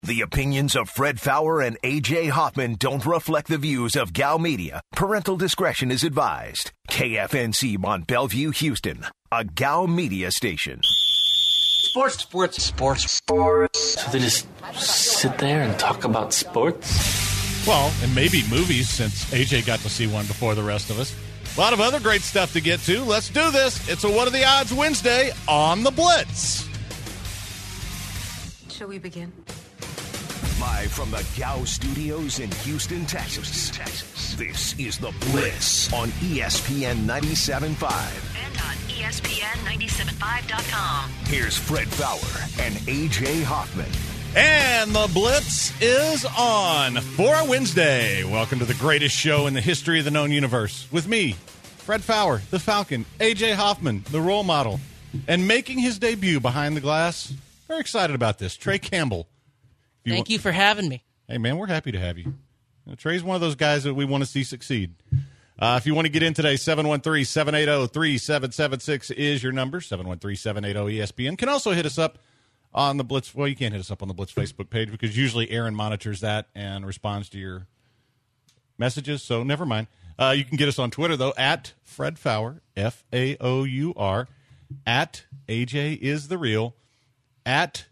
The opinions of Fred Fowler and A.J. Hoffman don't reflect the views of Gal Media. Parental discretion is advised. KFNC Mont Bellevue, Houston, a Gal Media station. Sports. So they just sit there and talk about sports? Well, and maybe movies, since AJ got to see one before the rest of us. A lot of other great stuff to get to. Let's do this. It's a What Are the Odds Wednesday on the Blitz. Shall we begin? Live from the Gal Studios in Houston, Texas. This is The Blitz on ESPN 97.5. And on ESPN975.com. Here's Fred Fowler and A.J. Hoffman. And the Blitz is on for a Wednesday. Welcome to the greatest show in the history of the known universe. With me, Fred Fowler, the Falcon, A.J. Hoffman, the role model, and making his debut behind the glass. Very excited about this, Trey Campbell. Thank you for having me. Hey, man, we're happy to have you. Trey's one of those guys that we want to see succeed. If you want to get in today, 713-780-3776 is your number, 713-780-ESPN. Can also hit us up on the Blitz. Well, you can't hit us up on the Blitz Facebook page because usually Aaron monitors that and responds to your messages, so never mind. You can get us on Twitter, though, at Fred Fowler, F-A-O-U-R, at AJ is the real, at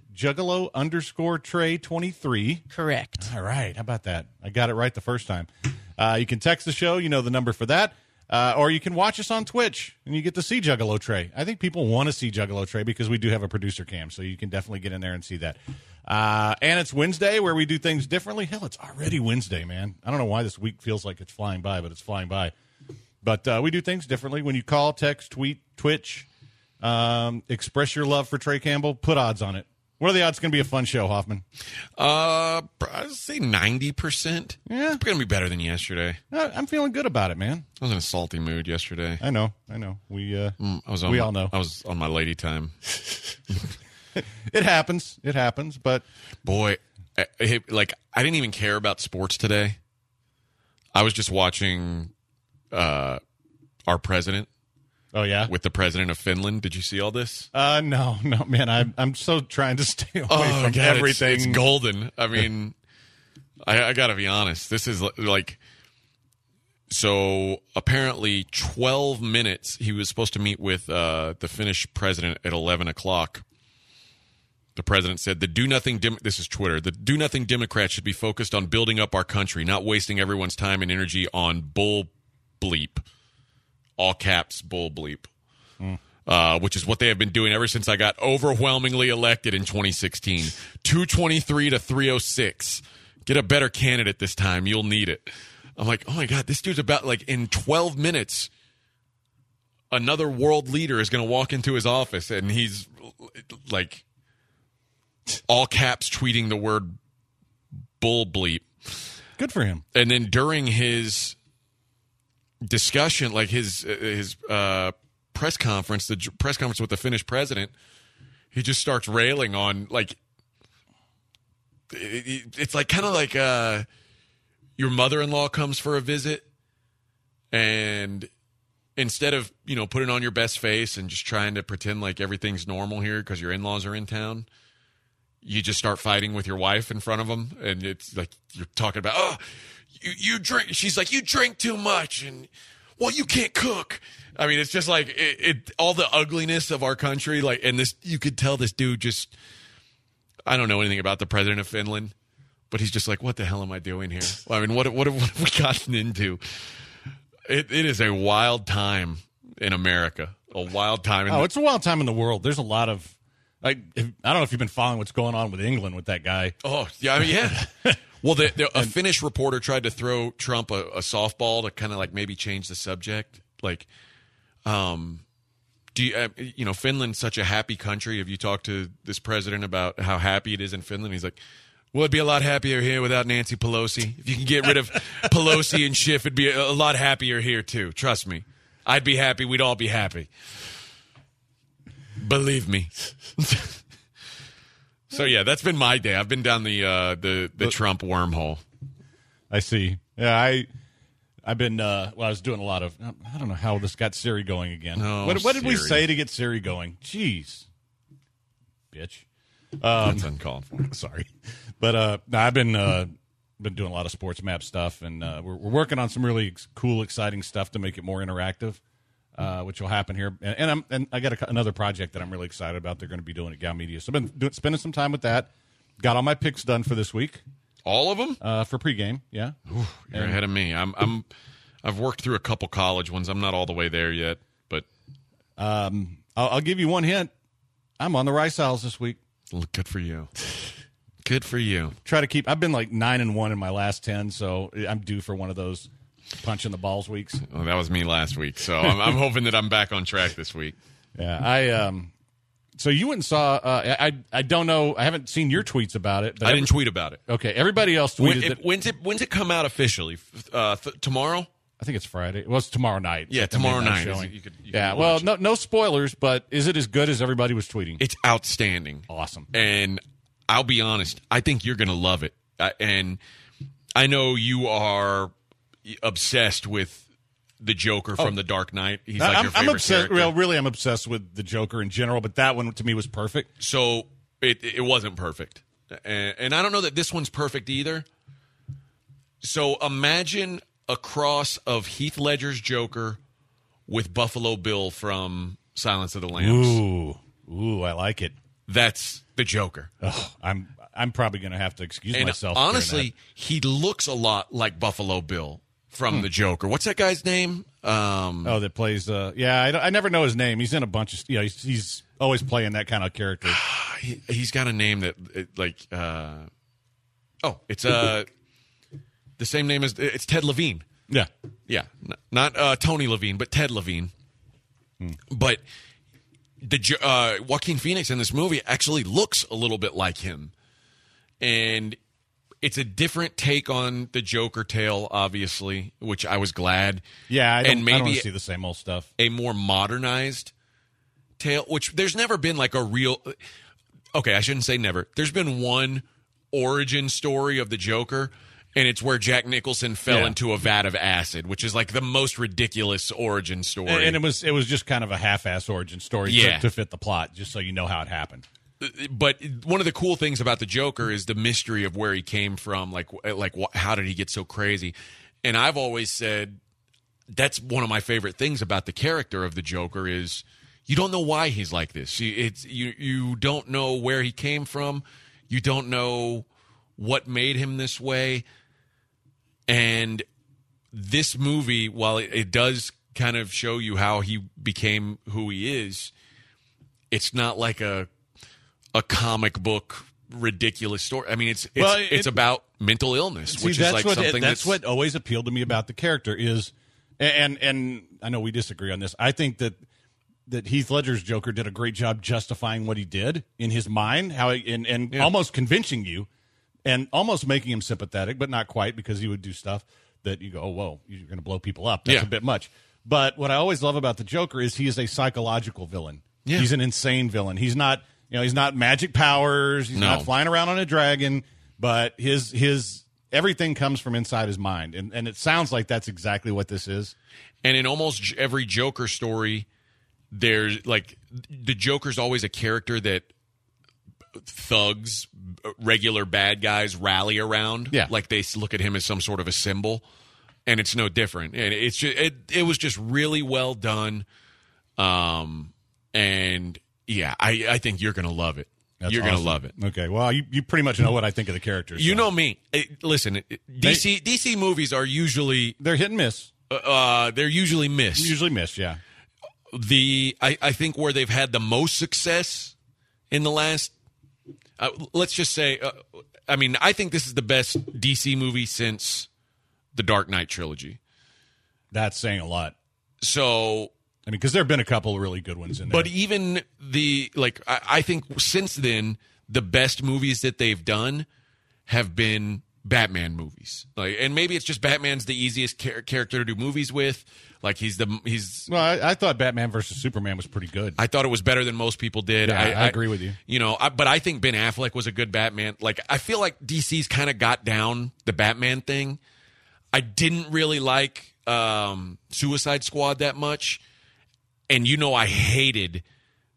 Juggalo_Trey23. Correct. All right. How about that? I got it right the first time. You can text the show. You know the number for that. Or you can watch us on Twitch, and you get to see Juggalo Trey. I think people want to see Juggalo Trey because we do have a producer cam, so you can definitely get in there and see that. And it's Wednesday where we do things differently. Hell, it's already Wednesday, man. I don't know why this week feels like it's flying by, but it's flying by. But we do things differently. When you call, text, tweet, Twitch, express your love for Trey Campbell, put odds on it. What are the odds? It's going to be a fun show, Hoffman? I'd say 90%. Yeah. It's going to be better than yesterday. I'm feeling good about it, man. I was in a salty mood yesterday. I know. We all know. I was on my lady time. It happens, but... Boy, I didn't even care about sports today. I was just watching our president. Oh, yeah? With the president of Finland. Did you see all this? No, man. I'm so trying to stay away from everything. It's golden. I mean, I got to be honest. This is like... So, apparently, 12 minutes, he was supposed to meet with the Finnish president at 11 o'clock. The president said, this is Twitter, the do-nothing Democrats should be focused on building up our country, not wasting everyone's time and energy on bull bleep. All caps, bull bleep, which is what they have been doing ever since I got overwhelmingly elected in 2016. 223 to 306. Get a better candidate this time. You'll need it. I'm like, oh, my God, this dude's about, in 12 minutes, another world leader is going to walk into his office, and he's, all caps tweeting the word bull bleep. Good for him. And then during his discussion, his press conference, the press conference with the Finnish president, he just starts railing on it's kind of like your mother-in-law comes for a visit, and instead of putting on your best face and just trying to pretend like everything's normal here because your in-laws are in town, you just start fighting with your wife in front of them, and it's like you're talking about You drink. She's like, you drink too much, and you can't cook. I mean, it's just like all the ugliness of our country. And this, you could tell this dude just. I don't know anything about the president of Finland, but he's just like, what the hell am I doing here? I mean, what have we gotten into? It is a wild time in America. A wild time. It's a wild time in the world. There's a lot of. I don't know if you've been following what's going on with England with that guy. Oh yeah, I mean, yeah. Well, a Finnish reporter tried to throw Trump a softball to kind of maybe change the subject. Do you, Finland's such a happy country. Have you talked to this president about how happy it is in Finland? He's like, well, it'd be a lot happier here without Nancy Pelosi. If you can get rid of Pelosi and Schiff, it'd be a lot happier here too. Trust me. I'd be happy. We'd all be happy. Believe me. So, yeah, that's been my day. I've been down the Trump wormhole. I see. Yeah, I've been, I was doing a lot of, I don't know how this got Siri going again. Oh, what did we say to get Siri going? Jeez. Bitch. That's uncalled for. Sorry. But no, I've been doing a lot of sports map stuff, and we're working on some really cool, exciting stuff to make it more interactive, which will happen here. And I got another project that I'm really excited about. They're going to be doing at Gal Media, so I've been spending some time with that. Got all my picks done for this week. All of them for pregame. Yeah, you're ahead of me. I've worked through a couple college ones. I'm not all the way there yet, but I'll give you one hint. I'm on the Rice Owls this week. Good for you. Good for you. Try to keep. I've been like 9-1 in my last 10, so I'm due for one of those punching the balls weeks. Well, that was me last week, so I'm hoping that I'm back on track this week. Yeah, So you went and saw. I don't know. I haven't seen your tweets about it. But I didn't tweet about it. Okay, everybody else tweeted. When's it come out officially? Tomorrow? I think it's Friday. Well, it's tomorrow night. Yeah, tomorrow night. You could well, no spoilers, but is it as good as everybody was tweeting? It's outstanding. Awesome. And I'll be honest, I think you're going to love it. And I know you are obsessed with the Joker from The Dark Knight. He's like your favorite character. Well, really, I'm obsessed with the Joker in general, but that one to me was perfect. So it wasn't perfect. And I don't know that this one's perfect either. So imagine a cross of Heath Ledger's Joker with Buffalo Bill from Silence of the Lambs. Ooh, I like it. That's the Joker. Oh, I'm probably going to have to excuse myself. Honestly, he looks a lot like Buffalo Bill from the Joker. What's that guy's name? That plays. I never know his name. He's in a bunch of. Yeah, he's always playing that kind of character. He's got a name that it's the same name as it's Ted Levine. Yeah, not Tony Levine, but Ted Levine. But the Joaquin Phoenix in this movie actually looks a little bit like him, and it's a different take on the Joker tale, obviously, which I was glad. Yeah, I don't want to see the same old stuff. A more modernized tale, which there's never been like a real. Okay, I shouldn't say never. There's been one origin story of the Joker. And it's where Jack Nicholson fell into a vat of acid, which is like the most ridiculous origin story. And it was just kind of a half-ass origin story to fit the plot, just so you know how it happened. But one of the cool things about the Joker is the mystery of where he came from. Like how did he get so crazy? And I've always said that's one of my favorite things about the character of the Joker is you don't know why he's like this. You don't know where he came from. You don't know what made him this way. And this movie, while it does kind of show you how he became who he is, it's not like a comic book ridiculous story. I mean, it's about mental illness, which is like something that's what always appealed to me about the character is, and I know we disagree on this. I think that Heath Ledger's Joker did a great job justifying what he did in his mind, almost convincing you. And almost making him sympathetic, but not quite, because he would do stuff that you go, oh, whoa, you're going to blow people up. That's a bit much. But what I always love about the Joker is he is a psychological villain. Yeah. He's an insane villain. He's not, he's not magic powers. He's not flying around on a dragon. But his everything comes from inside his mind. And it sounds like that's exactly what this is. And in almost every Joker story, there's like the Joker's always a character that thugs, regular bad guys rally around. Yeah. Like they look at him as some sort of a symbol, and it's no different. And it's just it was just really well done. And yeah, I think you're gonna love it. You're awesome. Gonna love it. Okay. Well, you pretty much know what I think of the characters. You know me. Listen, DC movies are usually they're hit and miss. They're usually missed. Usually missed. Yeah. I think where they've had the most success in the last. Let's just say, I think this is the best DC movie since the Dark Knight trilogy. That's saying a lot. So, because there have been a couple of really good ones in there. But even I think since then, the best movies that they've done have been Batman movies. And maybe it's just Batman's the easiest character to do movies with. Well, I thought Batman versus Superman was pretty good. I thought it was better than most people did. Yeah, I agree with you. But I think Ben Affleck was a good Batman. I feel like DC's kind of got down the Batman thing. I didn't really like Suicide Squad that much. And I hated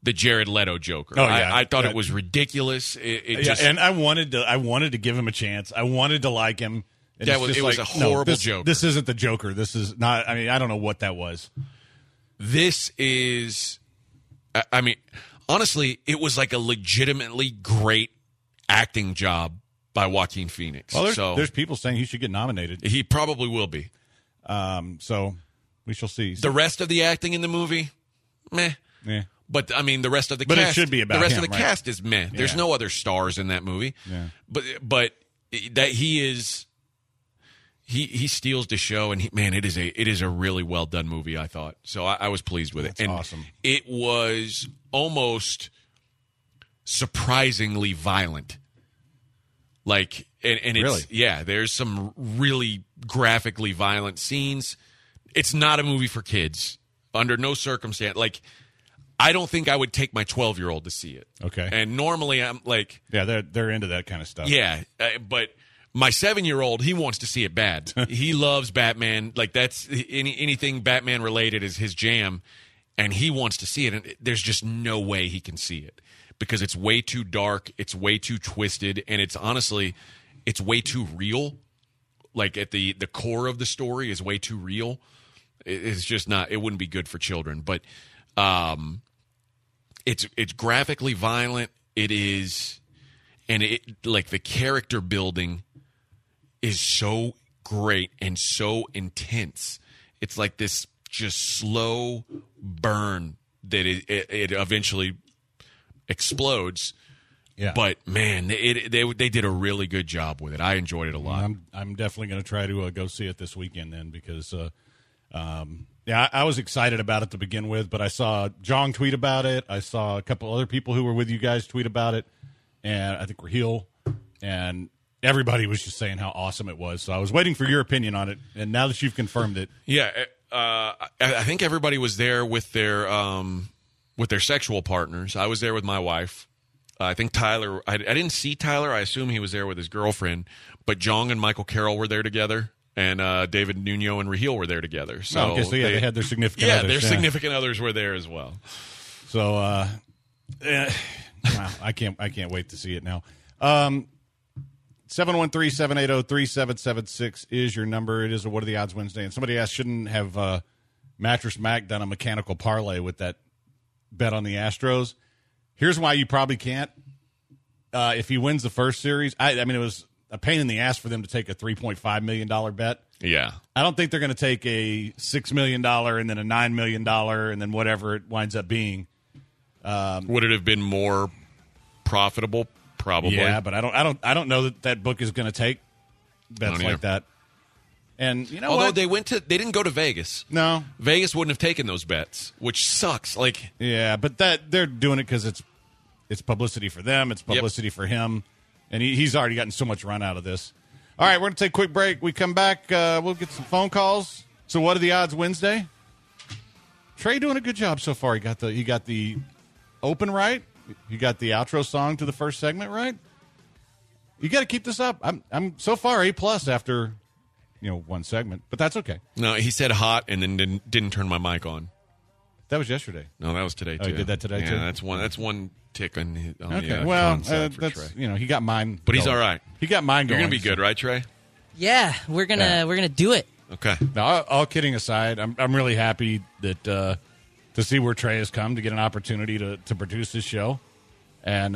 the Jared Leto Joker. Oh, yeah. I thought it was ridiculous. And I wanted to give him a chance. I wanted to like him. And it was a horrible Joker. This isn't the Joker. This is not. I mean, I don't know what that was. This is. I mean, honestly, it was like a legitimately great acting job by Joaquin Phoenix. Well, there's people saying he should get nominated. He probably will be. So we shall see. The rest of the acting in the movie, meh. Yeah. But I mean, the rest of the but cast. It should be about the rest him, of the right? cast is meh. There's no other stars in that movie. Yeah. But that he is. He steals the show, and it is a really well done movie. I thought so. I was pleased with it. That's awesome. It was almost surprisingly violent. Like, and it's really? There's some really graphically violent scenes. It's not a movie for kids under no circumstance. Like, I don't think I would take my 12-year-old to see it. Okay. And normally I'm like, they're into that kind of stuff. Yeah, but. My 7-year-old, he wants to see it bad. He loves Batman. Like, that's anything Batman related is his jam, and he wants to see it. And there's just no way he can see it because it's way too dark, it's way too twisted, and it's honestly, it's way too real. Like, at the core of the story is way too real. It's just not. It wouldn't be good for children. But it's graphically violent. It is, and it like the character building is so great and so intense. It's like this just slow burn that it eventually explodes. Yeah. But man, they did a really good job with it. I enjoyed it a lot. I'm definitely going to try to go see it this weekend then because I was excited about it to begin with, but I saw Jong tweet about it. I saw a couple other people who were with you guys tweet about it, and I think Raheel and everybody was just saying how awesome it was. So I was waiting for your opinion on it, and now that you've confirmed it. Yeah, I think everybody was there with their sexual partners. I was there with my wife. I think Tyler, I didn't see Tyler. I assume he was there with his girlfriend. But Jong and Michael Carroll were there together, and David Nuno and Raheel were there together. So, they had their significant others. Their significant others were there as well. So, wow, I can't wait to see it now. 713-780-3776 is your number. It is a What Are the Odds Wednesday. And somebody asked, shouldn't have Mattress Mac done a mechanical parlay with that bet on the Astros? Here's why you probably can't. If he wins the first series, I mean, it was a pain in the ass for them to take a $3.5 million bet. Yeah. I don't think they're going to take a $6 million and then a $9 million and then whatever it winds up being. Would it have been more profitable? Probably. Yeah, but I don't know that book is going to take bets like that. And you know Although what? they didn't go to Vegas. No. Vegas wouldn't have taken those bets, which sucks. Like, yeah, but they're doing it because it's publicity for them, it's publicity for him, and he's already gotten so much run out of this. All right, we're going to take a quick break. We come back, we'll get some phone calls. So What Are the Odds Wednesday? Trey doing a good job so far. He got the open right. You got the outro song to the first segment right. You got to keep this up. I'm so far A+ after one segment, but that's okay. No, he said hot and then didn't turn my mic on. That was yesterday. No, that was today too. Oh, he did that today too. Yeah, that's one tick on okay. the well, side for that's Trey. he got mine, but he's all right. He got mine going. You're gonna be good, right, Trey? Yeah, we're gonna do it. Okay. Now, all kidding aside, I'm really happy that to see where Trey has come to get an opportunity to produce this show, and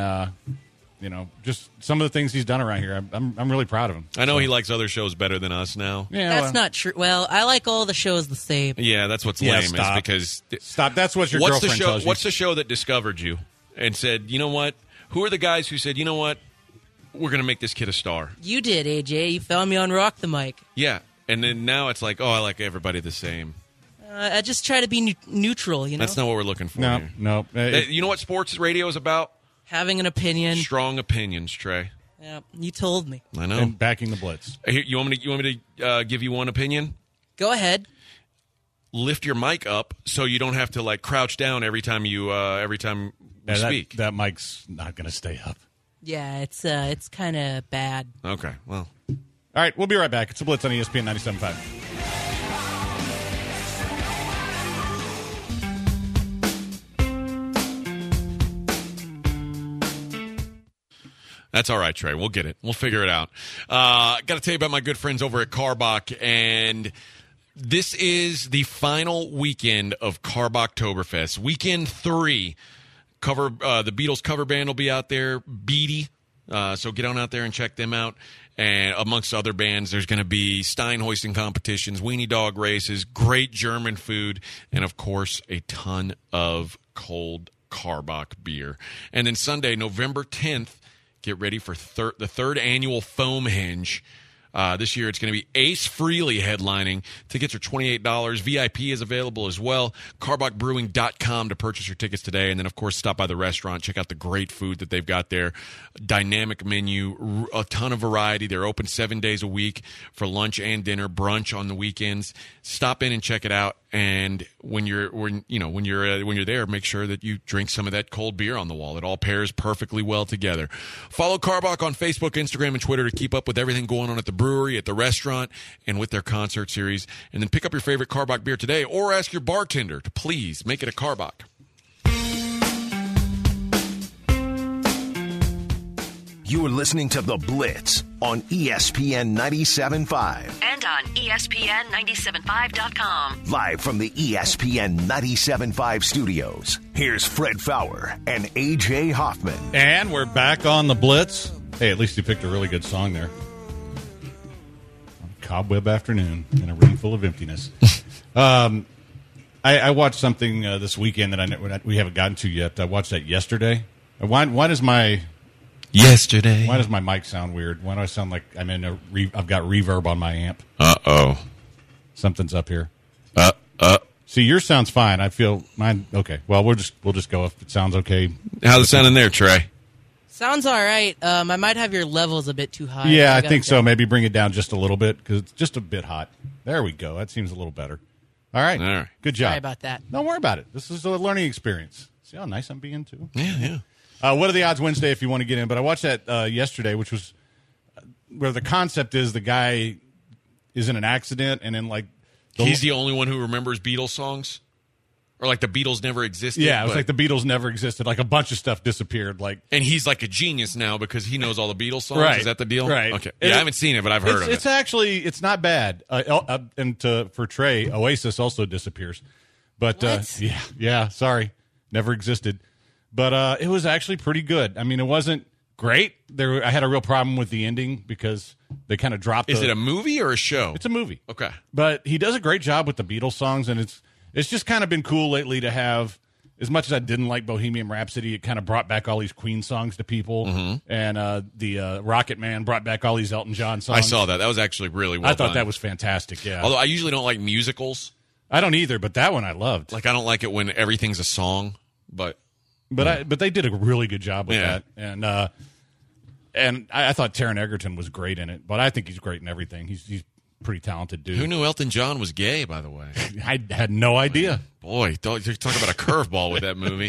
just some of the things he's done around here. I'm really proud of him. I know he likes other shows better than us now. Yeah, That's not true. Well, I like all the shows the same. Yeah, that's what's lame stop. is because Stop. That's what your girlfriend tells you. What's the show that discovered you and said, you know what? Who are the guys who said, you know what? We're going to make this kid a star. You did, AJ. You found me on Rock the Mic. Yeah, and then now it's like, oh, I like everybody the same. I just try to be neutral, That's not what we're looking for No, here. no. You know what sports radio is about? Having an opinion. Strong opinions, Trey. Yeah, you told me. I know. And backing the blitz. Here, you want me to give you one opinion? Go ahead. Lift your mic up so you don't have to like crouch down every time you speak. That mic's not going to stay up. Yeah, it's kind of bad. Okay, well. All right, we'll be right back. It's a Blitz on ESPN 97.5. It's all right, Trey. We'll get it. We'll figure it out. Got to tell you about my good friends over at Karbach, and this is the final weekend of Karbachtoberfest. Weekend 3. The Beatles cover band will be out there, Beatty. So get on out there and check them out. And amongst other bands, there's going to be Stein hoisting competitions, weenie dog races, great German food, and, of course, a ton of cold Karbach beer. And then Sunday, November 10th, get ready for the third annual Foam Hinge. This year, it's going to be Ace Frehley headlining. Tickets are $28. VIP is available as well. CarbachBrewing.com to purchase your tickets today. And then, of course, stop by the restaurant. Check out the great food that they've got there. Dynamic menu, a ton of variety. They're open 7 days a week for lunch and dinner, brunch on the weekends. Stop in and check it out. And when you're there, make sure that you drink some of that cold beer on the wall. It all pairs perfectly well together. Follow Karbach on Facebook, Instagram, and Twitter to keep up with everything going on at the brewery, at the restaurant, and with their concert series. And then pick up your favorite Karbach beer today, or ask your bartender to please make it a Karbach. You are listening to The Blitz on ESPN 97.5. And on ESPN975.com. Live from the ESPN 97.5 studios, here's Fred Fowler and A.J. Hoffman. And we're back on The Blitz. Hey, at least you picked a really good song there. Cobweb Afternoon in a room full of emptiness. I watched something this weekend that we haven't gotten to yet. I watched that yesterday. Why does my mic sound weird? Why do I sound like I've got reverb on my amp? Uh-oh. Something's up here. See, yours sounds fine. I feel mine. Okay. Well, we'll just go if it sounds okay. How's it sounding there, Trey? Sounds all right. I might have your levels a bit too high. Yeah, I think so. Maybe bring it down just a little bit because it's just a bit hot. There we go. That seems a little better. All right. Good job. Sorry about that. Don't worry about it. This is a learning experience. See how nice I'm being, too? Yeah. What are the odds Wednesday if you want to get in? But I watched that yesterday, which was where the concept is the guy is in an accident and then he's the only one who remembers Beatles songs? Or like the Beatles never existed? Yeah, it was like the Beatles never existed. Like a bunch of stuff disappeared. And he's like a genius now because he knows all the Beatles songs? Right. Is that the deal? Right. Okay. Yeah, I haven't seen it, but I've heard of it. It's not bad. And for Trey, Oasis also disappears. But yeah, sorry. Never existed. But it was actually pretty good. I mean, it wasn't great. I had a real problem with the ending because they kind of dropped Is it a movie or a show? It's a movie. Okay. But he does a great job with the Beatles songs, and it's just kind of been cool lately to have, as much as I didn't like Bohemian Rhapsody, it kind of brought back all these Queen songs to people. Mm-hmm. And the Rocket Man brought back all these Elton John songs. I saw that. That was actually really well done. I thought that was fantastic, yeah. Although I usually don't like musicals. I don't either, but that one I loved. I don't like it when everything's a song, but they did a really good job with that. And I thought Taron Egerton was great in it, but I think he's great in everything. He's pretty talented dude. Who knew Elton John was gay, by the way? I had no idea. Boy, you're talking about a curveball with that movie.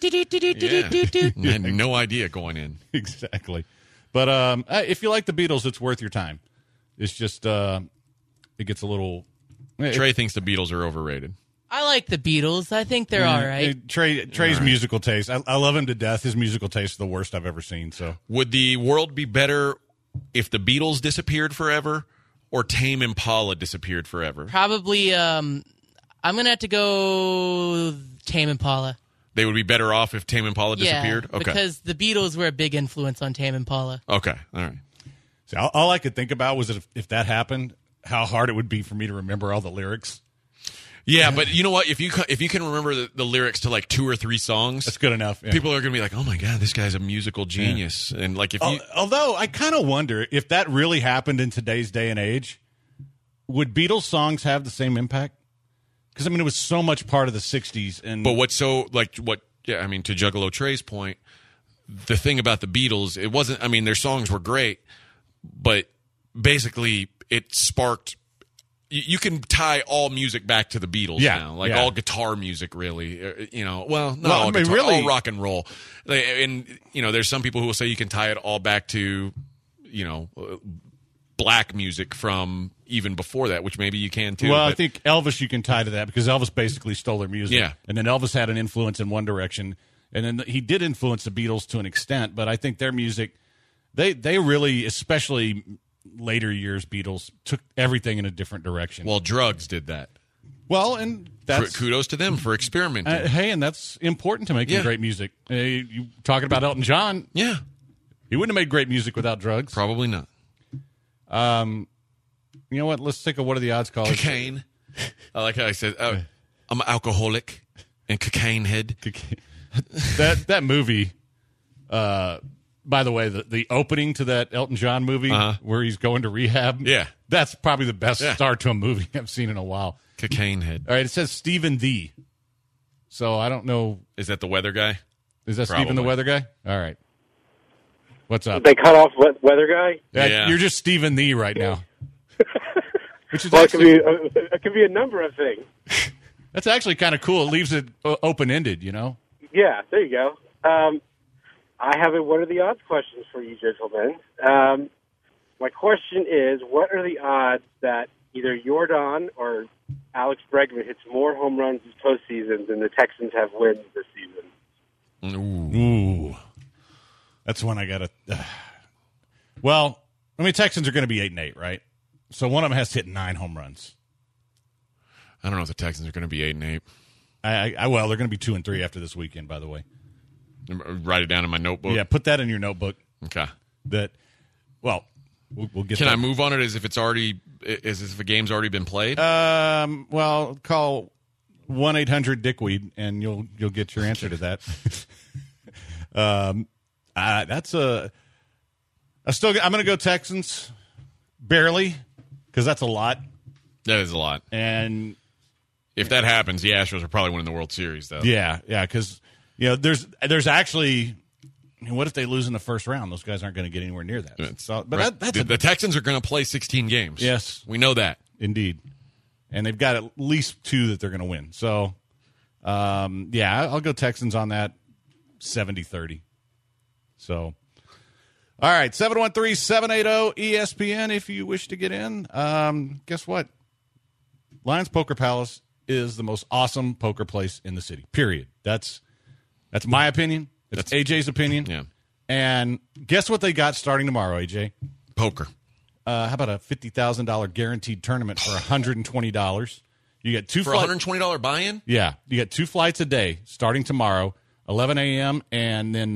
I had no idea going in. Exactly. But if you like the Beatles, it's worth your time. It's just it gets a little... Trey thinks the Beatles are overrated. I like the Beatles. I think they're all right. Trey's musical taste. I love him to death. His musical taste is the worst I've ever seen. So, would the world be better if the Beatles disappeared forever or Tame Impala disappeared forever? Probably. I'm gonna have to go Tame Impala. They would be better off if Tame Impala disappeared? Yeah, because the Beatles were a big influence on Tame Impala. Okay, all right. So all I could think about was if that happened, how hard it would be for me to remember all the lyrics. Yeah, but you know what? If you can remember the lyrics to like 2 or 3 songs, that's good enough. Yeah. People are going to be like, "Oh my god, this guy's a musical genius!" Yeah. And like, although I kind of wonder if that really happened in today's day and age, would Beatles songs have the same impact? Because I mean, it was so much part of the '60s. And Yeah, I mean, to Juggalo Trey's point, the thing about the Beatles, it wasn't. I mean, their songs were great, but basically, it sparked. You can tie all music back to the Beatles now, all guitar music, really. All rock and roll. And there's some people who will say you can tie it all back to, black music from even before that, which maybe you can too. Well, I think Elvis you can tie to that because Elvis basically stole their music. Yeah, and then Elvis had an influence in one direction, and then he did influence the Beatles to an extent, but I think their music They really, especially later years Beatles, took everything in a different direction. Well, Drugs did that. Well, and that's kudos to them for experimenting. hey, and that's important to making great music. You talking about Elton John? Yeah, he wouldn't have made great music without drugs. probably not. You know what? Let's take a what are the odds call. Cocaine. I like how I said, I'm an alcoholic and cocaine head. that movie. By the way, the opening to that Elton John movie where he's going to rehab. Yeah. That's probably the best start to a movie I've seen in a while. Cocaine head. All right, it says Stephen D. So I don't know. Is that the weather guy? Is that Probably. Stephen the weather guy? All right. What's up? They cut off weather guy. Yeah. You're just Stephen the right now. Which is Well, actually, it could be a number of things. that's actually kind of cool. It leaves it open ended. You know. Yeah, there you go. I have a what are the odds questions for you, gentlemen. My question is, what are the odds that either Jordan or Alex Bregman hits more home runs this postseason than the Texans have wins this season? Ooh. That's one I got to. Well, I mean, Texans are going to be 8-8, right? So one of them has to hit 9 home runs. I don't know if the Texans are going to be 8-8. Well, they're going to be 2-3 after this weekend, by the way. Write it down in my notebook. Yeah, put that in your notebook. Okay. We'll get. Can I move on it as if it's already, as if a game's already been played? Well, call 1-800-DICKWEED and you'll get your answer to that. That's I'm going to go Texans barely because that's a lot. That is a lot. And if that happens, the Astros are probably winning the World Series, though. Yeah, because there's actually. What if they lose in the first round? Those guys aren't going to get anywhere near that. So, but right. that's the Texans are going to play 16 games. Yes, we know that. Indeed, and they've got at least 2 that they're going to win. So, I'll go Texans on that 70-30. So, all right, 713-780-ESPN if you wish to get in. Guess what? Lions Poker Palace is the most awesome poker place in the city, period. That's my opinion. That's AJ's opinion. Yeah. And guess what they got starting tomorrow, AJ? Poker. How about a $50,000 guaranteed tournament for $120? You get 2 for $120 buy-in? Yeah. You get 2 flights a day starting tomorrow, 11 a.m., and then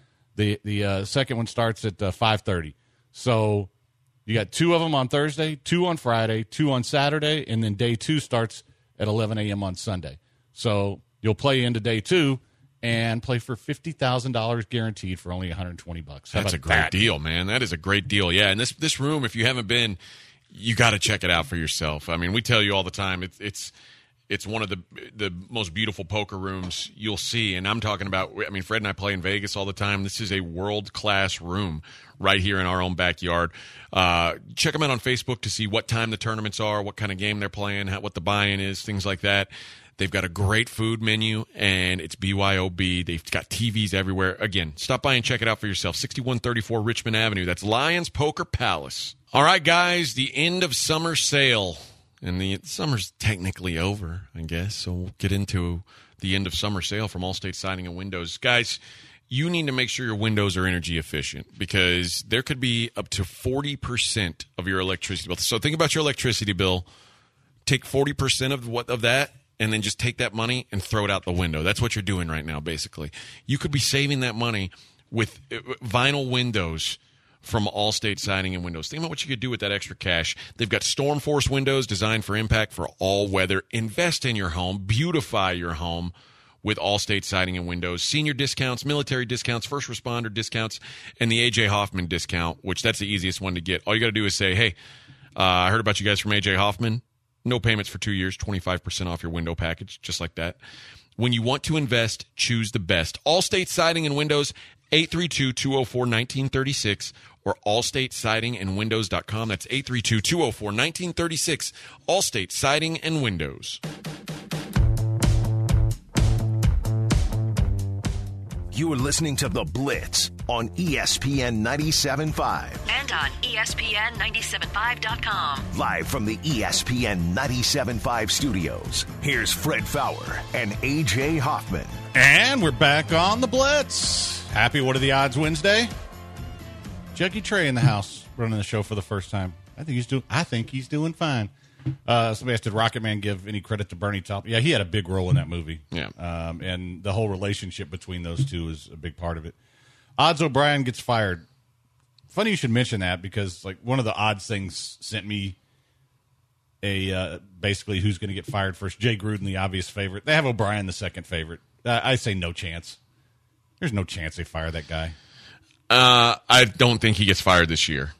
the second one starts at 5:30. So you got 2 of them on Thursday, 2 on Friday, 2 on Saturday, and then day 2 starts at 11 a.m. on Sunday. So you'll play into day 2 and play for $50,000 guaranteed for only $120. That's a great deal, man. That is a great deal. Yeah, and this room, if you haven't been, you got to check it out for yourself. I mean, we tell you all the time, it's one of the most beautiful poker rooms you'll see. And I'm talking about, I mean, Fred and I play in Vegas all the time. This is a world-class room right here in our own backyard. Check them out on Facebook to see what time the tournaments are, what kind of game they're playing, what the buy-in is, things like that. They've got a great food menu, and it's BYOB. They've got TVs everywhere. Again, stop by and check it out for yourself. 6134 Richmond Avenue. That's Lions Poker Palace. All right, guys, the end of summer sale. And the summer's technically over, I guess. So we'll get into the end of summer sale from Allstate Siding and Windows. Guys, you need to make sure your windows are energy efficient because there could be up to 40% of your electricity bill. So think about your electricity bill. Take 40% of that. And then just take that money and throw it out the window. That's what you're doing right now, basically. You could be saving that money with vinyl windows from Allstate Siding and Windows. Think about what you could do with that extra cash. They've got Storm Force windows designed for impact for all weather. Invest in your home. Beautify your home with Allstate Siding and Windows. Senior discounts, military discounts, first responder discounts, and the A.J. Hoffman discount, which that's the easiest one to get. All you got to do is say, hey, I heard about you guys from A.J. Hoffman. No payments for 2 years, 25% off your window package, just like that. When you want to invest, choose the best. Allstate Siding and Windows, 832-204-1936 or allstatesidingandwindows.com. That's 832-204-1936, Allstate Siding and Windows. You are listening to The Blitz on ESPN 97.5. And on ESPN975.com. Live from the ESPN 97.5 studios, here's Fred Fowler and AJ Hoffman. And we're back on The Blitz. Happy What Are the Odds Wednesday. Juggy Trey in the house running the show for the first time. I think he's doing fine. Somebody asked, did Rocket Man give any credit to Bernie Taupin? Yeah, he had a big role in that movie. Yeah. And the whole relationship between those two is a big part of it. Odds O'Brien gets fired. Funny you should mention that because like one of the odds things sent me a basically who's going to get fired first. Jay Gruden, the obvious favorite. They have O'Brien, the second favorite. I say no chance. There's no chance they fire that guy. I don't think he gets fired this year.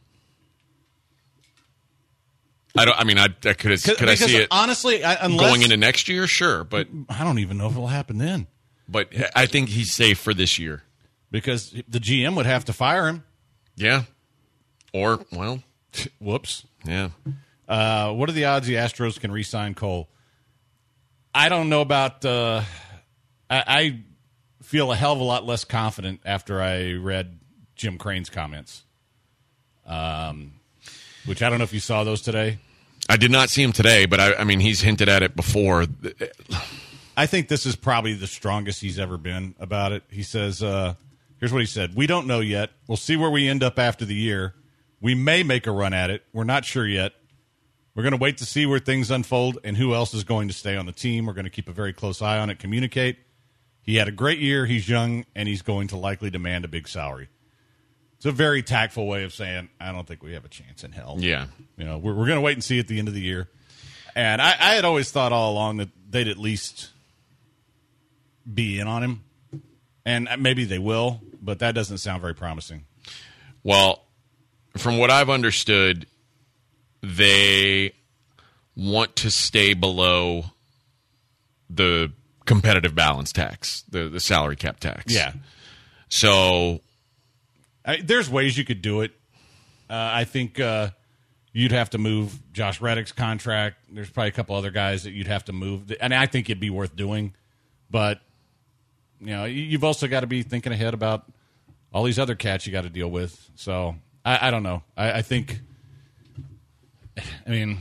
I don't. I mean, could I see it honestly going into next year? Sure, but I don't even know if it'll happen then. But I think he's safe for this year because the GM would have to fire him. Yeah. Or whoops. Yeah. What are the odds the Astros can re-sign Cole? I don't know about. I feel a hell of a lot less confident after I read Jim Crane's comments. Which I don't know if you saw those today. I did not see him today, but I mean, he's hinted at it before. I think this is probably the strongest he's ever been about it. He says, here's what he said. We don't know yet. We'll see where we end up after the year. We may make a run at it. We're not sure yet. We're going to wait to see where things unfold and who else is going to stay on the team. We're going to keep a very close eye on it, communicate. He had a great year. He's young, and he's going to likely demand a big salary. It's a very tactful way of saying, I don't think we have a chance in hell. Yeah. You know, we're going to wait and see at the end of the year. And I had always thought all along that they'd at least be in on him. And maybe they will, but that doesn't sound very promising. Well, from what I've understood, they want to stay below the competitive balance tax, the salary cap tax. Yeah. So there's ways you could do it. I think you'd have to move Josh Reddick's contract. There's probably a couple other guys that you'd have to move. And I think it'd be worth doing. But, you know, you've also got to be thinking ahead about all these other cats you got to deal with. So, I don't know. I think, I mean,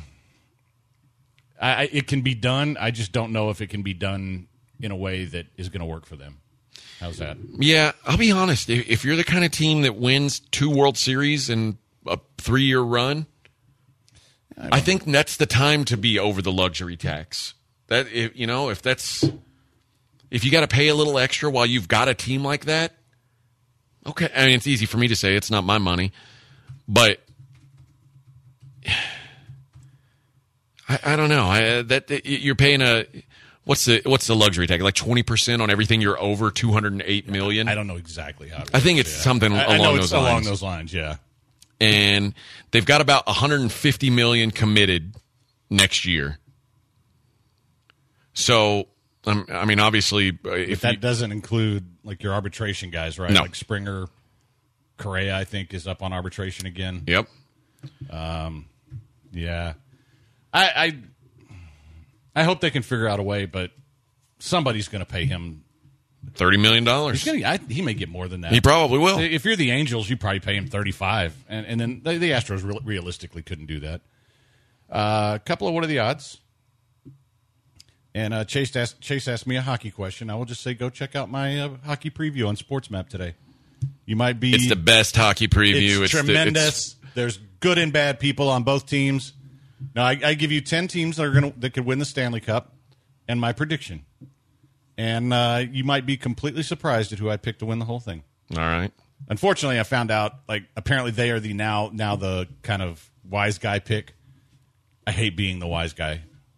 it can be done. I just don't know if it can be done in a way that is going to work for them. How's that? Yeah, I'll be honest. If you're the kind of team that wins 2 World Series in a 3-year run, I think that's the time to be over the luxury tax. That if you got to pay a little extra while you've got a team like that, okay. I mean, it's easy for me to say. It's not my money, but I don't know. That you're paying a. What's the luxury tax? Like 20% on everything you're over $208 million? I don't know exactly how. I think it's something along those lines. Along those lines, yeah. And they've got about $150 million committed next year. So, I mean, obviously, if that doesn't include like your arbitration guys, right? No. Like Springer, Correa, I think is up on arbitration again. Yep. Yeah. I hope they can figure out a way, but somebody's going to pay him $30 million. He may get more than that. He probably will. If you're the Angels, you probably pay him $35, and then the Astros realistically couldn't do that. A couple of what are the odds? And Chase asked me a hockey question. I will just say go check out my hockey preview on SportsMap today. You might be. It's the best hockey preview. It's tremendous. There's good and bad people on both teams. Now, I give you 10 teams that could win the Stanley Cup, and my prediction. And you might be completely surprised at who I picked to win the whole thing. All right. Unfortunately, I found out, like, apparently they are the now the kind of wise guy pick. I hate being the wise guy.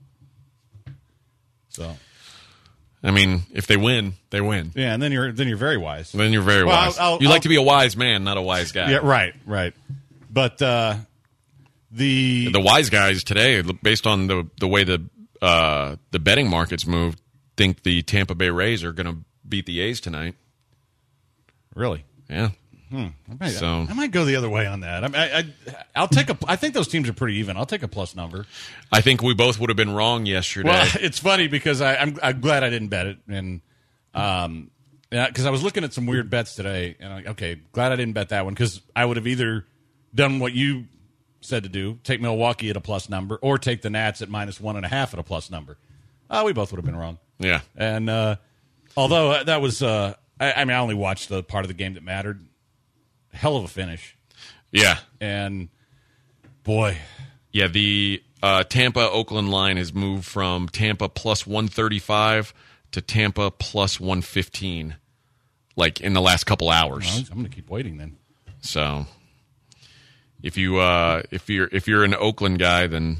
So, I mean, if they win, they win. Yeah, and then you're very wise. Then you're very wise. You like to be a wise man, not a wise guy. Yeah, right. But the wise guys today, based on the way the betting markets moved, think the Tampa Bay Rays are going to beat the A's tonight. Really? Yeah. I might go the other way on that. I'll take I think those teams are pretty even. I'll take a plus number. I think we both would have been wrong yesterday. Well, it's funny because I'm glad I didn't bet it, and because I was looking at some weird bets today, and I'm like, okay, glad I didn't bet that one because I would have either done what you said to do, take Milwaukee at a plus number, or take the Nats at -1.5 at a plus number. We both would have been wrong. Yeah. And although that was, I only watched the part of the game that mattered. Hell of a finish. Yeah. And, boy. Yeah, the Tampa-Oakland line has moved from Tampa plus 135 to Tampa plus 115, like in the last couple hours. Well, I'm going to keep waiting then. So if you're an Oakland guy, then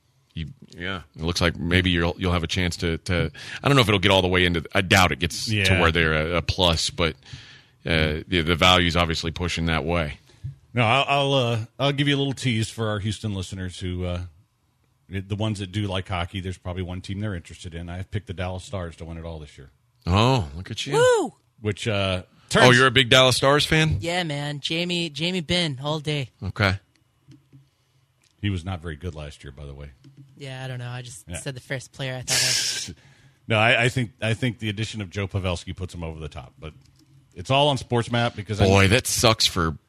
it looks like maybe you'll have a chance to I don't know if it'll get all the way into. I doubt it gets to where they're a plus, but the value's obviously pushing that way. No, I'll give you a little tease for our Houston listeners who the ones that do like hockey. There's probably one team they're interested in. I've picked the Dallas Stars to win it all this year. Oh, look at you! Woo! Which you're a big Dallas Stars fan? Yeah, man. Jamie Benn all day. Okay. He was not very good last year, by the way. Yeah, I don't know. I just said the first player I thought of. No, I think the addition of Joe Pavelski puts him over the top, but it's all on SportsMap because that sucks for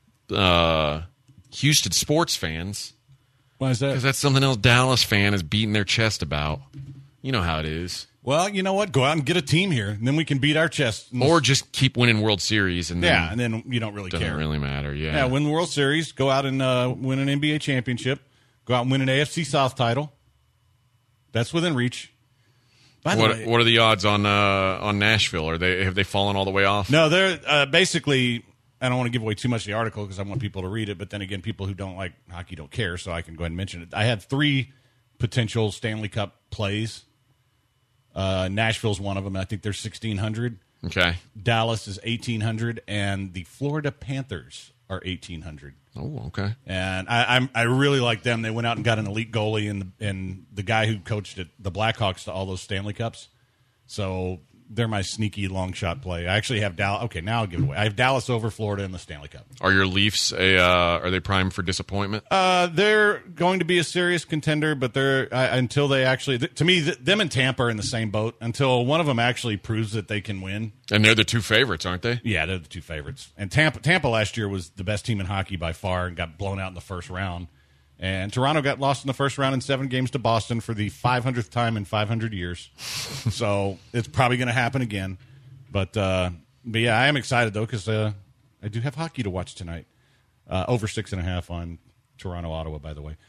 Houston sports fans. Why is that? Because that's something else Dallas fan is beating their chest about. You know how it is. Well, you know what? Go out and get a team here, and then we can beat our chest. Or just keep winning World Series, and then and then you don't really doesn't care. Really matter. Yeah, win the World Series, go out and win an NBA championship, go out and win an AFC South title. That's within reach. By the way, what are the odds on Nashville? Have they fallen all the way off? No, they're basically. I don't want to give away too much of the article because I want people to read it. But then again, people who don't like hockey don't care, so I can go ahead and mention it. I had 3 potential Stanley Cup plays. Nashville's one of them. I think they're 1,600. Okay. Dallas is 1,800, and the Florida Panthers are 1,800. Oh, okay. And I really like them. They went out and got an elite goalie and the guy who coached the Blackhawks to all those Stanley Cups. So they're my sneaky long shot play. I actually have Dallas. Okay, now I'll give it away. I have Dallas over Florida in the Stanley Cup. Are your Leafs are they primed for disappointment? They're going to be a serious contender, but until they actually, to me, them and Tampa are in the same boat until one of them actually proves that they can win. And they're the 2 favorites, aren't they? Yeah, they're the 2 favorites. And Tampa last year was the best team in hockey by far and got blown out in the first round. And Toronto got lost in the first round in 7 games to Boston for the 500th time in 500 years. So it's probably going to happen again. But yeah, I am excited, though, because I do have hockey to watch tonight. Over 6.5 on Toronto-Ottawa, by the way.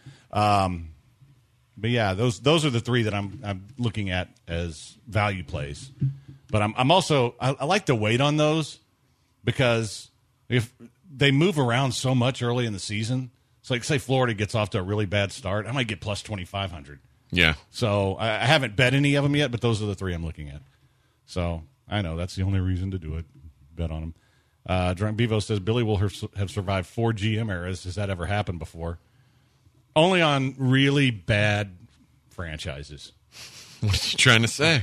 But yeah, those are the 3 that I'm looking at as value plays. But I'm also I like to wait on those because if they move around so much early in the season. So, like, say Florida gets off to a really bad start, I might get plus 2,500. Yeah. So I haven't bet any of them yet, but those are the 3 I'm looking at. So I know that's the only reason to do it. Bet on them. Drunk Bevo says Billy will have survived 4 GM eras. Has that ever happened before? Only on really bad franchises. What are you trying to say?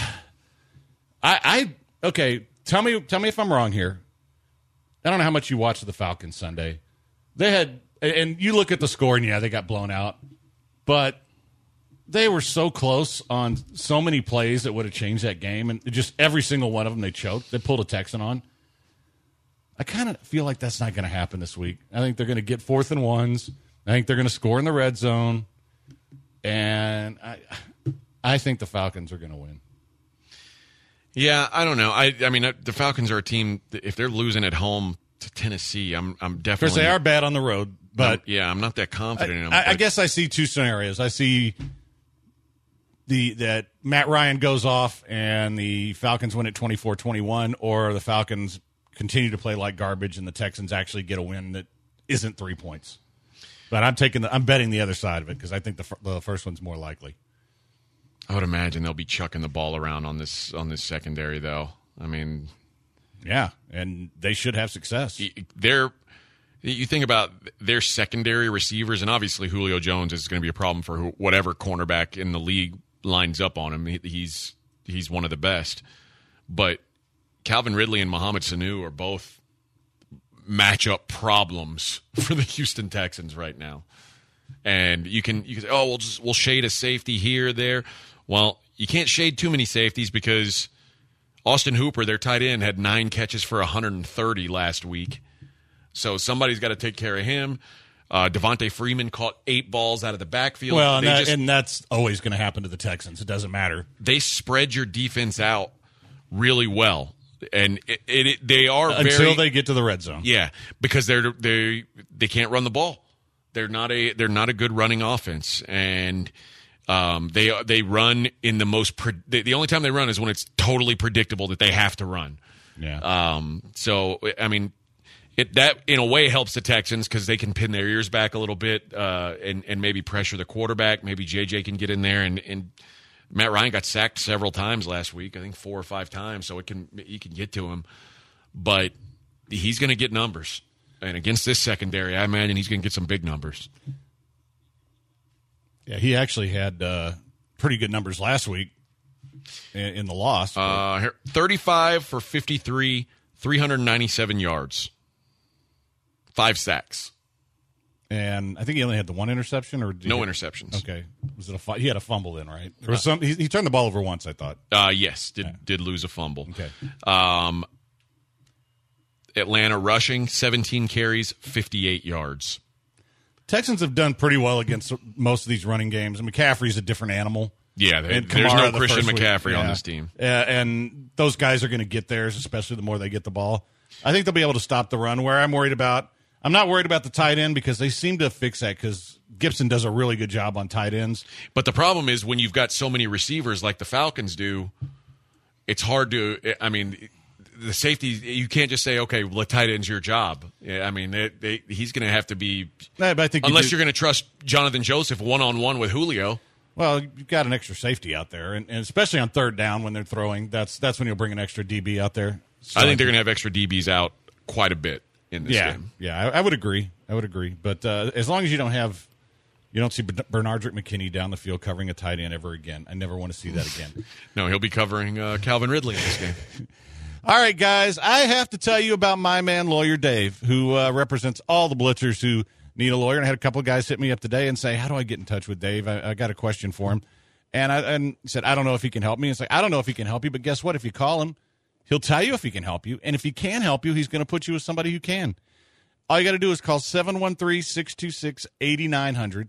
Okay. Tell me if I'm wrong here. I don't know how much you watched the Falcons Sunday. They had. And you look at the score, and yeah, they got blown out. But they were so close on so many plays that would have changed that game. And just every single one of them, they choked. They pulled a Texan on. I kind of feel like that's not going to happen this week. I think they're going to get 4th and 1s. I think they're going to score in the red zone. And I think the Falcons are going to win. Yeah, I don't know. I mean, the Falcons are a team, if they're losing at home to Tennessee, I'm definitely... Of course, they are bad on the road. But I'm not that confident in them. I guess I see 2 scenarios. I see that Matt Ryan goes off and the Falcons win at 24-21, or the Falcons continue to play like garbage and the Texans actually get a win that isn't 3 points. But I'm betting the other side of it because I think the first one's more likely. I would imagine they'll be chucking the ball around on this secondary, though. I mean, yeah, and they should have success. You think about their secondary receivers, and obviously Julio Jones is going to be a problem for whatever cornerback in the league lines up on him. He's one of the best. But Calvin Ridley and Mohamed Sanu are both matchup problems for the Houston Texans right now. And you can say, oh, we'll shade a safety here or there. Well, you can't shade too many safeties because Austin Hooper, their tight end, had 9 catches for 130 last week. So somebody's got to take care of him. Devontae Freeman caught 8 balls out of the backfield. Well, and that's always going to happen to the Texans. It doesn't matter. They spread your defense out really well. And they are until they get to the red zone. Yeah, because they can't run the ball. They're not a good running offense, and they run in the most. The only time they run is when it's totally predictable that they have to run. Yeah. So I mean, that in a way helps the Texans because they can pin their ears back a little bit and maybe pressure the quarterback. Maybe JJ can get in there and Matt Ryan got sacked several times last week. I think 4 or 5 times, so you can get to him, but he's going to get numbers. And against this secondary, I imagine he's going to get some big numbers. Yeah, he actually had pretty good numbers last week in the loss. 35 for 53, 397 yards, 5 sacks. And I think he only had the 1 interception, or no interceptions. Okay, was it he had a fumble in, right? There was some. He turned the ball over once, I thought. Yes, did lose a fumble. Okay. Atlanta rushing 17 carries, 58 yards. Texans have done pretty well against most of these running games. McCaffrey's a different animal. Yeah, there's no Christian McCaffrey on this team. And those guys are going to get theirs, especially the more they get the ball. I think they'll be able to stop the run. Where I'm not worried about the tight end because they seem to fix that because Gibson does a really good job on tight ends. But the problem is when you've got so many receivers like the Falcons do, it's hard to – I mean – the safety, you can't just say, okay, well, the tight end's your job. I mean, he's going to have to be but I think unless you're going to trust Jonathan Joseph one-on-one with Julio. Well, you've got an extra safety out there, and especially on third down when they're throwing, that's when you'll bring an extra DB out there. So I think they're going to have extra DBs out quite a bit in this game. Yeah, I would agree. But as long as you don't see Bernardrick McKinney down the field covering a tight end ever again. I never want to see that again. No, he'll be covering Calvin Ridley in this game. All right, guys, I have to tell you about my man, Lawyer Dave, who represents all the blitzers who need a lawyer. And I had a couple of guys hit me up today and say, how do I get in touch with Dave? I got a question for him. And he said, I don't know if he can help me. It's like, I don't know if he can help you, but guess what? If you call him, he'll tell you if he can help you. And if he can help you, he's going to put you with somebody who can. All you got to do is call 713-626-8900,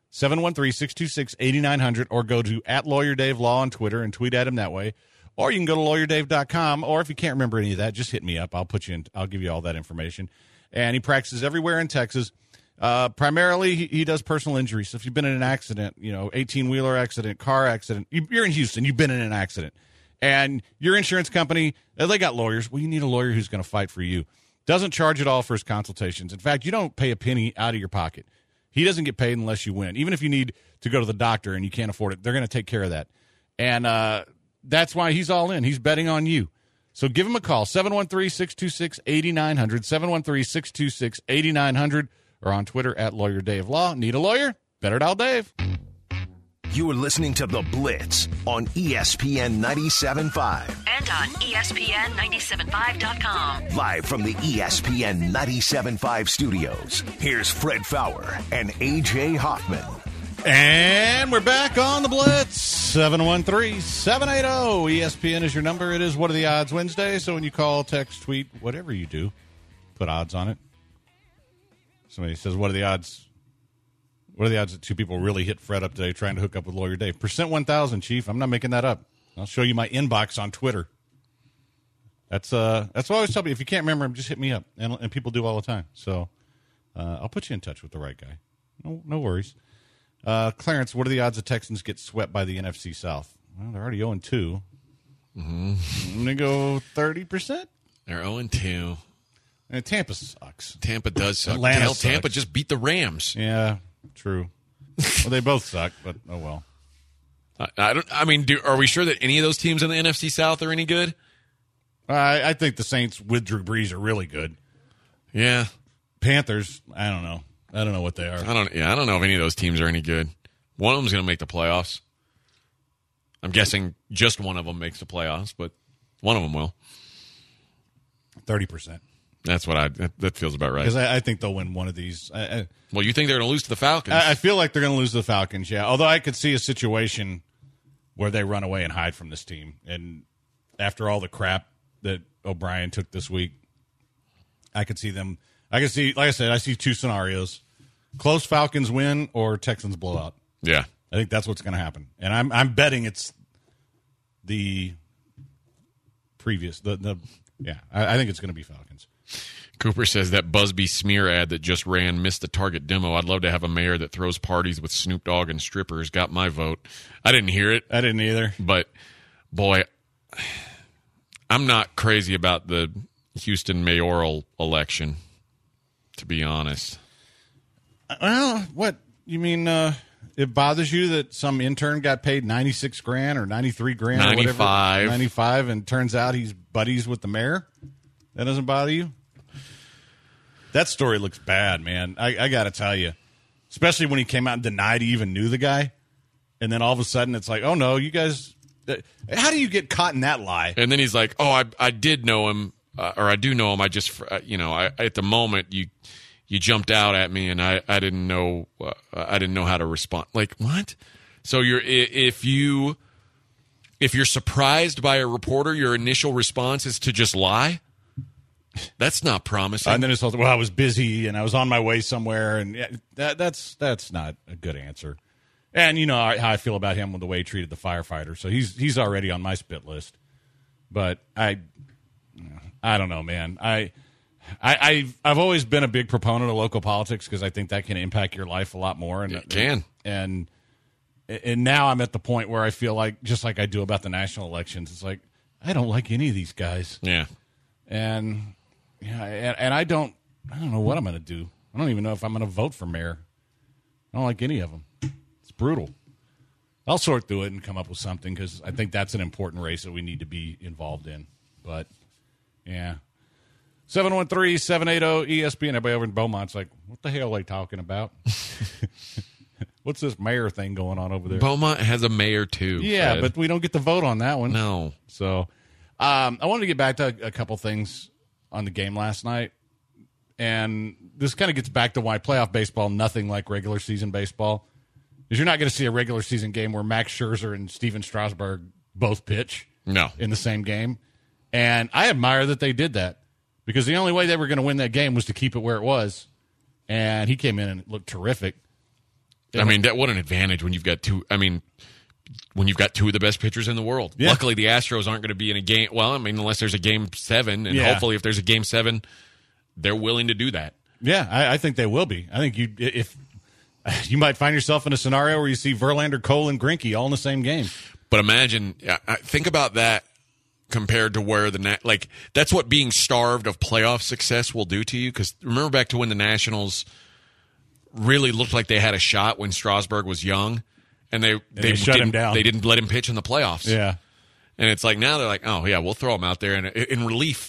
713-626-8900, or go to @LawyerDaveLaw on Twitter and tweet at him that way. Or you can go to lawyerdave.com, or if you can't remember any of that, just hit me up. I'll give you all that information. And he practices everywhere in Texas. Primarily, he does personal injury. So if you've been in an accident, 18-wheeler accident, car accident, you're in Houston, you've been in an accident, and your insurance company, they got lawyers. Well, you need a lawyer who's going to fight for you. Doesn't charge at all for his consultations. In fact, you don't pay a penny out of your pocket. He doesn't get paid unless you win. Even if you need to go to the doctor and you can't afford it, they're going to take care of that. And that's why he's all in. He's betting on you. So give him a call, 713-626-8900, 713-626-8900, or on Twitter @LawyerDaveLaw. Need a lawyer? Better dial Dave. You are listening to The Blitz on ESPN 97.5. And on ESPN975.com. Live from the ESPN 97.5 studios, here's Fred Faour and A.J. Hoffman. And we're back on The Blitz. 713-780. ESPN is your number. It is What Are the Odds Wednesday. So when you call, text, tweet, whatever you do, put odds on it. Somebody says, what are the odds? What are the odds that 2 people really hit Fred up today trying to hook up with Lawyer Dave? Percent 1,000, Chief. I'm not making that up. I'll show you my inbox on Twitter. That's what I always tell you. If you can't remember him, just hit me up. And people do all the time. So I'll put you in touch with the right guy. No worries. Clarence, what are the odds the Texans get swept by the NFC South? Well, they're already 0-2. I'm going to go 30%. They're 0-2. And Tampa sucks. Tampa does suck. Atlanta Tampa sucks. just beat the Rams. Yeah, true. Well, they both suck, but oh well. Are we sure that any of those teams in the NFC South are any good? I think the Saints with Drew Brees are really good. Yeah. Panthers, I don't know. I don't know what they are. I don't know if any of those teams are any good. One of them's going to make the playoffs. I'm guessing just one of them makes the playoffs, but one of them will. 30%. That's what that feels about right. Because I think they'll win one of these. Well, you think they're going to lose to the Falcons? I feel like they're going to lose to the Falcons, yeah. Although I could see a situation where they run away and hide from this team. And after all the crap that O'Brien took this week, I could see them. I could see, like I said, I see 2 scenarios. Close Falcons win or Texans blowout. Yeah. I think that's what's going to happen. And I'm betting it's the previous, the yeah, I think it's going to be Falcons. Cooper says that Busby smear ad that just ran missed the target demo. I'd love to have a mayor that throws parties with Snoop Dogg and strippers. Got my vote. I didn't hear it. I didn't either. But, boy, I'm not crazy about the Houston mayoral election, to be honest. Well, what you mean? It bothers you that some intern got paid $96,000 or $93,000 or whatever, 95, and turns out he's buddies with the mayor? That doesn't bother you? That story looks bad, man. I got to tell you, especially when he came out and denied he even knew the guy, and then all of a sudden it's like, oh no, you guys. How do you get caught in that lie? And then he's like, oh, I did know him, or I do know him. I just, at the moment you jumped out at me, and I didn't know how to respond. Like, what? So if you're surprised by a reporter, your initial response is to just lie. That's not promising. And then it's also, well, I was busy and I was on my way somewhere, and that's not a good answer. And you know how I feel about him with the way he treated the firefighter, so he's already on my spit list. But I don't know, man. I've always been a big proponent of local politics because I think that can impact your life a lot more. And it can. And now I'm at the point where I feel like, just like I do about the national elections, it's like I don't like any of these guys. Yeah. And I don't know what I'm going to do. I don't even know if I'm going to vote for mayor. I don't like any of them. It's brutal. I'll sort through it and come up with something because I think that's an important race that we need to be involved in. But yeah. 713-780-ESPN. Everybody over in Beaumont's like, what the hell are they talking about? What's this mayor thing going on over there? Beaumont has a mayor, too. Yeah, Fred. but we don't get to vote on that one. No. So I wanted to get back to a couple things on the game last night. And this kind of gets back to why playoff baseball, nothing like regular season baseball. Because you're not going to see a regular season game where Max Scherzer and Steven Strasburg both pitch in the same game. And I admire that they did that. Because the only way they were going to win that game was to keep it where it was. And he came in and looked terrific. I mean, what an advantage when you've got two of the best pitchers in the world. Yeah. Luckily, the Astros aren't going to be in a game. Well, I mean, unless there's a game 7. And hopefully if there's a game 7, they're willing to do that. Yeah, I think they will be. I think if you might find yourself in a scenario where you see Verlander, Cole, and Greinke all in the same game. But imagine, think about that. Compared to where that's what being starved of playoff success will do to you. Because remember back to when the Nationals really looked like they had a shot when Strasburg was young, and they shut him down. They didn't let him pitch in the playoffs. Yeah, and it's like now they're like, oh yeah, we'll throw him out there in relief.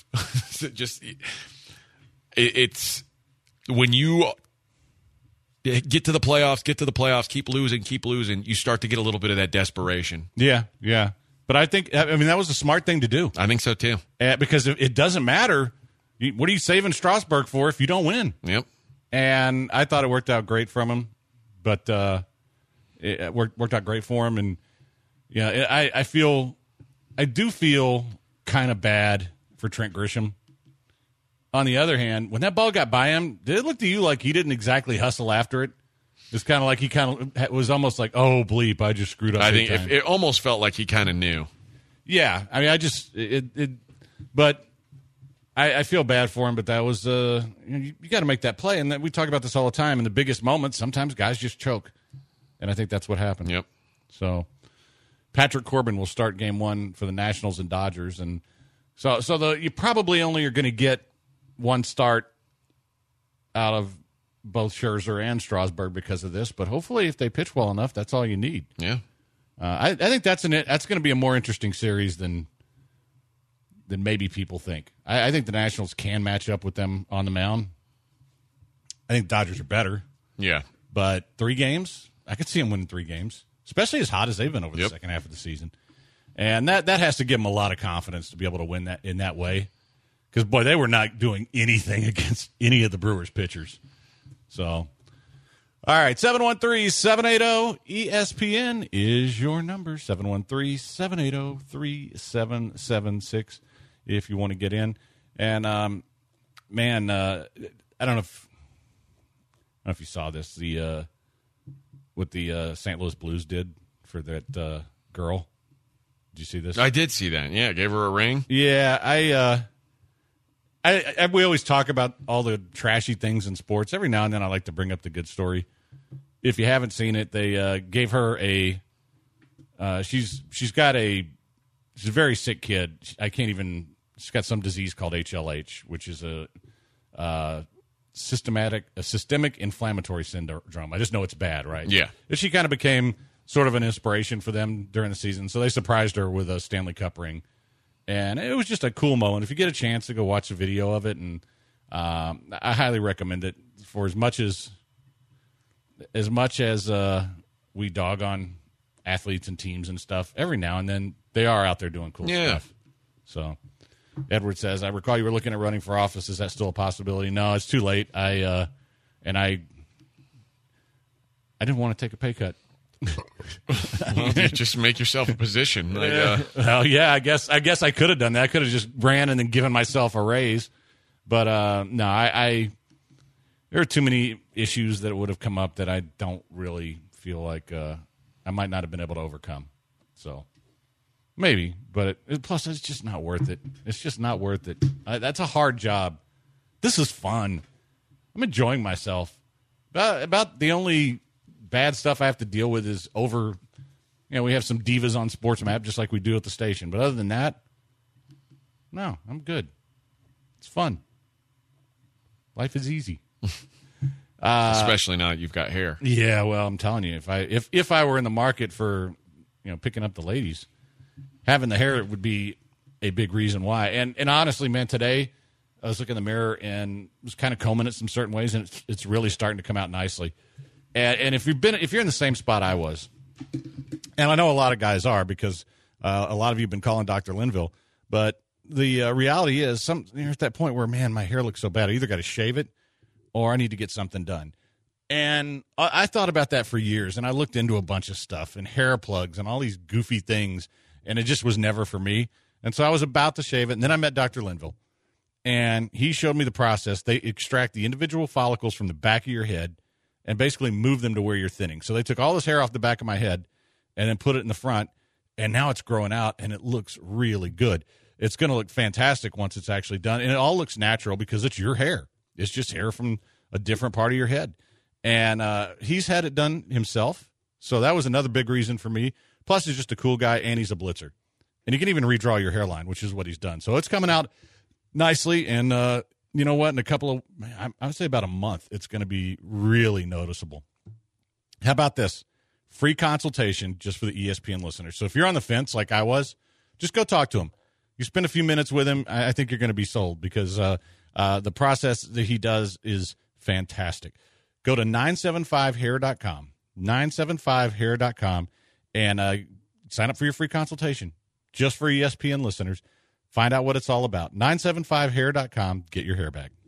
It's when you get to the playoffs, keep losing, you start to get a little bit of that desperation. Yeah. But I think, that was a smart thing to do. I think so, too. Because it doesn't matter. What are you saving Strasburg for if you don't win? Yep. And I thought it worked out great from him. But it worked out great for him. And, yeah, I do feel kind of bad for Trent Grisham. On the other hand, when that ball got by him, did it look to you like he didn't exactly hustle after it? It's kind of like he was almost like, oh, bleep, I just screwed up. I think it almost felt like he kind of knew. Yeah. I mean, but I feel bad for him, but that was, you got to make that play. And we talk about this all the time. In the biggest moments, sometimes guys just choke. And I think that's what happened. Yep. So Patrick Corbin will start game 1 for the Nationals and Dodgers. And so you probably only are going to get one start out of both Scherzer and Strasburg because of this, but hopefully if they pitch well enough, that's all you need. Yeah. I think that's going to be a more interesting series than maybe people think. I think the Nationals can match up with them on the mound. I think Dodgers are better. Yeah. But 3 games, I could see them winning 3 games, especially as hot as they've been over the second half of the season. And that has to give them a lot of confidence to be able to win that in that way. Because, boy, they were not doing anything against any of the Brewers pitchers. So, all right, 713-780-ESPN is your number, 713-780-3776 if you want to get in. And, I don't know if you saw this, what the St. Louis Blues did for that girl. Did you see this? I did see that. Yeah, gave her a ring. Yeah, We always talk about all the trashy things in sports. Every now and then I like to bring up the good story. If you haven't seen it, they gave her a she's a very sick kid. She's got some disease called HLH, which is a systemic inflammatory syndrome. I just know it's bad, right? Yeah. And she kind of became sort of an inspiration for them during the season. So they surprised her with a Stanley Cup ring. And it was just a cool moment. If you get a chance to go watch a video of it, and I highly recommend it. For as much as we dog on athletes and teams and stuff, every now and then they are out there doing cool stuff. So Edward says, I recall you were looking at running for office. Is that still a possibility? No, it's too late. I didn't want to take a pay cut. Well, you just make yourself a position. Well, yeah, I guess I could have done that. I could have just ran and then given myself a raise. But no, there are too many issues that would have come up that I don't really feel like I might not have been able to overcome. So maybe, but plus it's just not worth it. It's just not worth it. That's a hard job. This is fun. I'm enjoying myself. About the only bad stuff I have to deal with is we have some divas on Sports Map just like we do at the station. But other than that, no, I'm good. It's fun. Life is easy. Especially now that you've got hair. Yeah, well, I'm telling you, if I were in the market for picking up the ladies, having the hair would be a big reason why. And honestly, man, today I was looking in the mirror and was kind of combing it some certain ways, and it's really starting to come out nicely. And if you're in the same spot I was, and I know a lot of guys are because a lot of you have been calling Dr. Linville, but the reality is you're at that point where, man, my hair looks so bad. I either got to shave it or I need to get something done. And I thought about that for years, and I looked into a bunch of stuff and hair plugs and all these goofy things, and it just was never for me. And so I was about to shave it, and then I met Dr. Linville, and he showed me the process. They extract the individual follicles from the back of your head and basically move them to where you're thinning. So they took all this hair off the back of my head and then put it in the front, and now it's growing out, and it looks really good. It's going to look fantastic once it's actually done, and it all looks natural because it's your hair. It's just hair from a different part of your head. And he's had it done himself, so that was another big reason for me. Plus, he's just a cool guy, and he's a blitzer. And he can even redraw your hairline, which is what he's done. So it's coming out nicely, and you know what? In I would say about a month, it's going to be really noticeable. How about this? Free consultation just for the ESPN listeners. So if you're on the fence like I was, just go talk to him. You spend a few minutes with him, I think you're going to be sold because the process that he does is fantastic. Go to 975hair.com, 975hair.com, and sign up for your free consultation just for ESPN listeners. Find out what it's all about. 975hair.com. Get your hair back.